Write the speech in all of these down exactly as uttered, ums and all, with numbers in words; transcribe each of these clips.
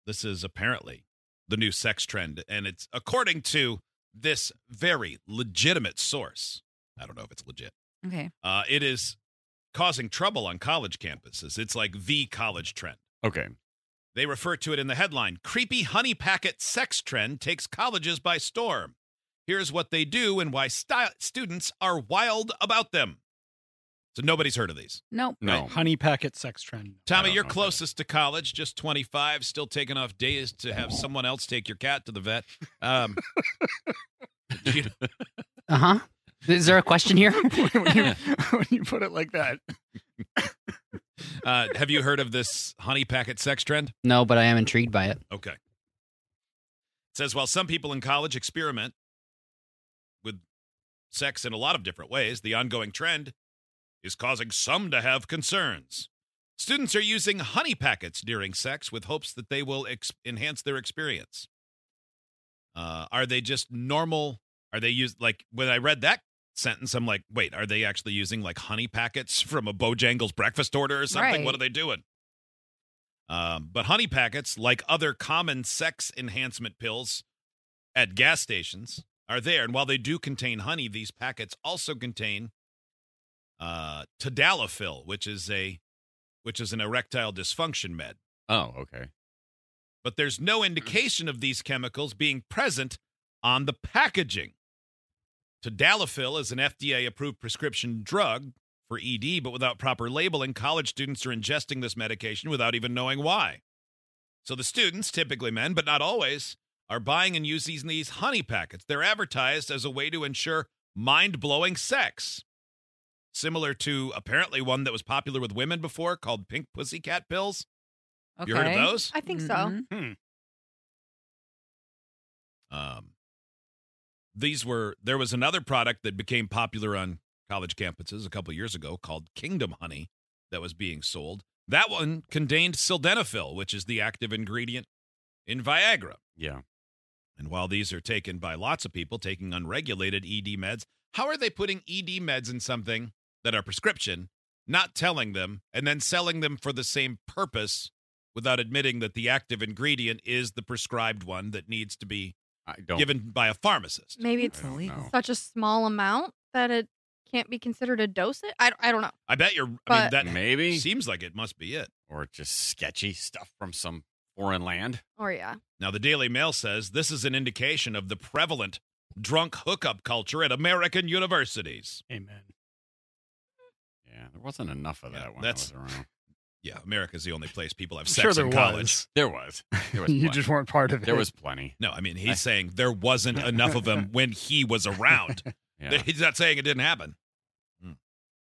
This is apparently the new sex trend, and it's according to this very legitimate source. I don't know if it's legit. Okay. Uh, it is causing trouble on college campuses. It's like the college trend. Okay. They refer to it in the headline, Creepy Honey Packet Sex Trend Takes Colleges by Storm. Here's what they do and why st- students are wild about them. So nobody's heard of these. Nope. No. Right. Honey packet sex trend. Tommy, don't you're know that. closest to college, just twenty-five, still taking off days to have someone else take your cat to the vet. Um, you- Uh huh. Is there a question here? when, you, when you put it like that. uh, have you heard of this honey packet sex trend? No, but I am intrigued by it. Okay. It says, while some people in college experiment with sex in a lot of different ways, the ongoing trend is causing some to have concerns. Students are using honey packets during sex with hopes that they will ex- enhance their experience. Uh, are they just normal? Are they used, like, when I read that sentence, I'm like, wait, are they actually using, like, honey packets from a Bojangles breakfast order or something? Right. What are they doing? Um, but honey packets, like other common sex enhancement pills at gas stations, are there. And while they do contain honey, these packets also contain uh, tadalafil, which is a which is an erectile dysfunction med. Oh, okay. But there's no indication of these chemicals being present on the packaging. Tadalafil is an F D A-approved prescription drug for E D, but without proper labeling, college students are ingesting this medication without even knowing why. So the students, typically men, but not always, are buying and using these honey packets. They're advertised as a way to ensure mind-blowing sex. Similar to, apparently, one that was popular with women before called pink pussycat pills. Okay. You heard of those? I think so. Mhm. Um, these were, there was another product that became popular on college campuses a couple years ago called Kingdom Honey that was being sold. That one contained sildenafil, which is the active ingredient in Viagra. Yeah. And while these are taken by lots of people taking unregulated E D meds, how are they putting E D meds in something that are prescription, not telling them, and then selling them for the same purpose without admitting that the active ingredient is the prescribed one that needs to be I don't. given by a pharmacist? Maybe it's I don't illegal. know. such a small amount that it can't be considered a dosage. I, I don't know. I bet you're, I mean, But- that Maybe. seems like it must be it. Or just sketchy stuff from some foreign land. Or yeah. Now, the Daily Mail says this is an indication of the prevalent drunk hookup culture at American universities. Amen. Yeah, there wasn't enough of that Yeah, when that's- I was around. Yeah, America's the only place people have I'm sex sure there in college. was. There was. There was You plenty. just weren't part of it. There was plenty. No, I mean, he's I- saying there wasn't enough of them when he was around. Yeah. He's not saying it didn't happen. Hmm.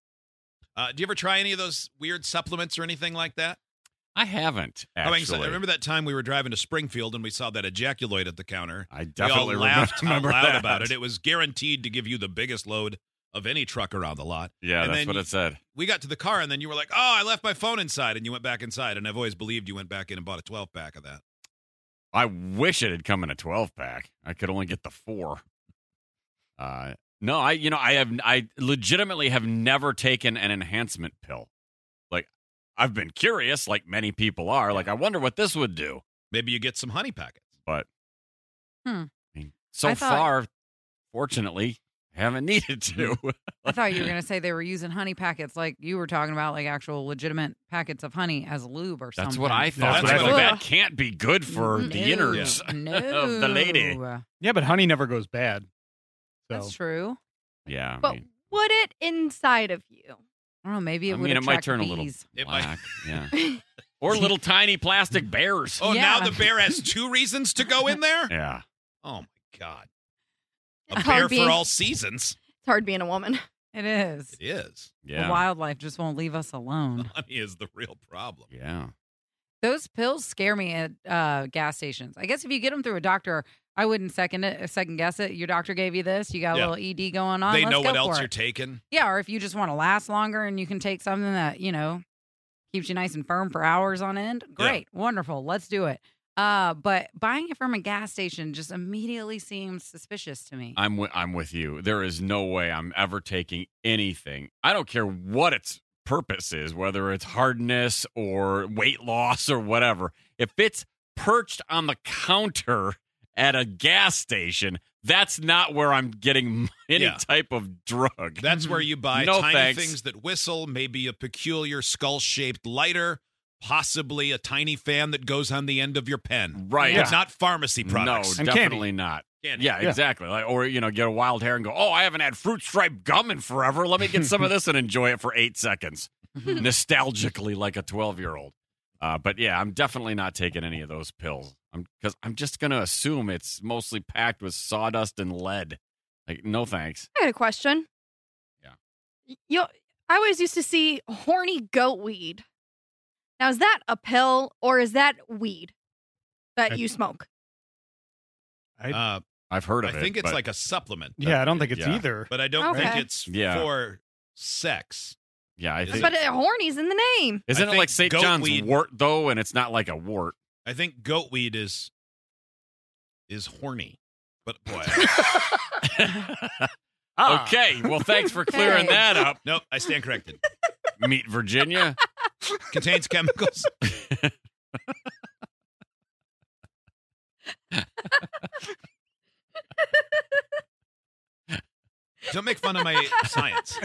Uh, do you ever try any of those weird supplements or anything like that? I haven't, I mean, actually. I remember that time we were driving to Springfield and we saw that ejaculoid at the counter. I We definitely all laughed remember, out remember loud that. about it. It was guaranteed to give you the biggest load of any truck around the lot. Yeah, And that's then what you- it said. We got to the car, and then you were like, oh, I left my phone inside, and you went back inside. And I've always believed you went back in and bought a twelve-pack of that. I wish it had come in a twelve pack. I could only get the four. Uh, no, I you know I have I legitimately have never taken an enhancement pill. Like I've been curious, like many people are. Like I wonder what this would do. Maybe you get some honey packets. But Hmm. I mean, so I thought- far, fortunately, haven't needed to. I thought you were going to say they were using honey packets like you were talking about, like actual legitimate packets of honey as lube or something. That's what I That's thought. what I I was like, thought. that can't be good for No, the innards no. of the lady. Yeah, but honey never goes bad. So That's true. Yeah, I But mean, would it inside of you? I don't know. Maybe it I would mean, it might attract turn a little bees. It might- black. Yeah, or little tiny plastic bears. Oh, Yeah. now the bear has two reasons to go in there? Yeah. Oh, my God. A It's bear hard for being- all seasons. It's hard being a woman. It is. It is. Yeah. The wildlife just won't leave us alone. Honey is the real problem. Yeah. Those pills scare me at uh, gas stations. I guess if you get them through a doctor, I wouldn't second it, second guess it. Your doctor gave you this. You got a Yeah. little E D going on. They Let's know go what for else it. you're taking. Yeah, or if you just want to last longer and you can take something that, you know, keeps you nice and firm for hours on end, great, wonderful, let's do it. Uh, but buying it from a gas station just immediately seems suspicious to me. I'm wi- I'm with you. There is no way I'm ever taking anything. I don't care what its purpose is, whether it's hardness or weight loss or whatever. If it's perched on the counter at a gas station, that's not where I'm getting any Yeah. type of drug. That's where you buy No tiny thanks. things that whistle, maybe a peculiar skull-shaped lighter, possibly a tiny fan that goes on the end of your pen. Right. It's not pharmacy products. No, And definitely not. Candy. Yeah, Yeah. exactly. Like, or, you know, get a wild hair and go, oh, I haven't had fruit stripe gum in forever. Let me get some of this and enjoy it for eight seconds. Nostalgically like a twelve-year-old. Uh, but, yeah, I'm definitely not taking any of those pills. I'm Because I'm just going to assume it's mostly packed with sawdust and lead. Like, no thanks. I had a question. Yeah. Y- You, I always used to see horny goat weed. Now, is that a pill or is that weed that I- you smoke? Uh, I've heard I of it. think it's but- like a supplement. Yeah, I don't think it's Yeah. either. But I don't think Okay. it's Yeah. for sex. Yeah, I Is think. But uh, horny's in the name. Isn't I it like think Saint goat John's weed- wort, though, and it's not like a wart? I think goat weed is is horny. But boy, Ah. Okay, well, thanks for clearing Okay. that up. nope, I stand corrected. Meet Virginia. Contains chemicals. Don't make fun of my science.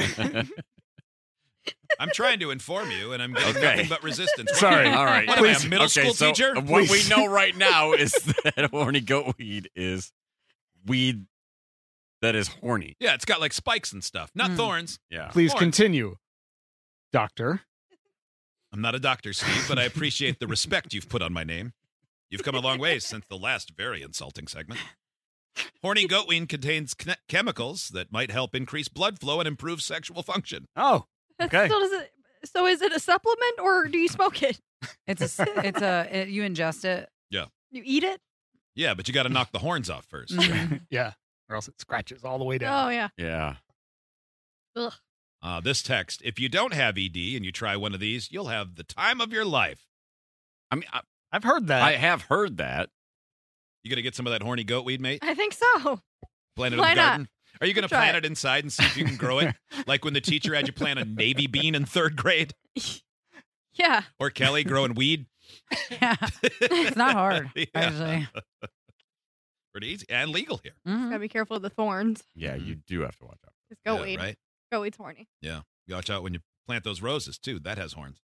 I'm trying to inform you, and I'm getting Okay. nothing but resistance. What- Sorry. All right. What am I, a Please. middle okay, school so teacher? What we Please. know right now is that horny goat weed is weed that is horny. Yeah, it's got like spikes and stuff, not Mm. thorns. Yeah. Please Horns. continue, Doctor. I'm not a doctor, Steve, but I appreciate the respect you've put on my name. You've come a long way since the last very insulting segment. Horny goat weed contains kne- chemicals that might help increase blood flow and improve sexual function. Oh, okay. So, does it, so is it a supplement or do you smoke it? It's a, s- it's a, it, you ingest it. You eat it? Yeah, but you got to knock the horns off first. Mhm. Yeah, or else it scratches all the way down. Oh, yeah. Yeah. Ugh. Uh, this text, if you don't have E D and you try one of these, you'll have the time of your life. I mean, I, I've heard that. I have heard that. You going to get some of that horny goat weed, mate? I think so. Plant it Why in the not? garden? Are you going to Try plant it. it inside and see if you can grow it? Like when the teacher had you plant a navy bean in third grade? Yeah. Or Kelly growing weed? Yeah. It's not hard, Yeah. actually. Pretty easy and legal here. Mhm. Gotta be careful of the thorns. Yeah, you do have to watch out. It's goat Yeah, weed. right? Goat weed's horny. You watch out when you plant those roses, too. That has horns.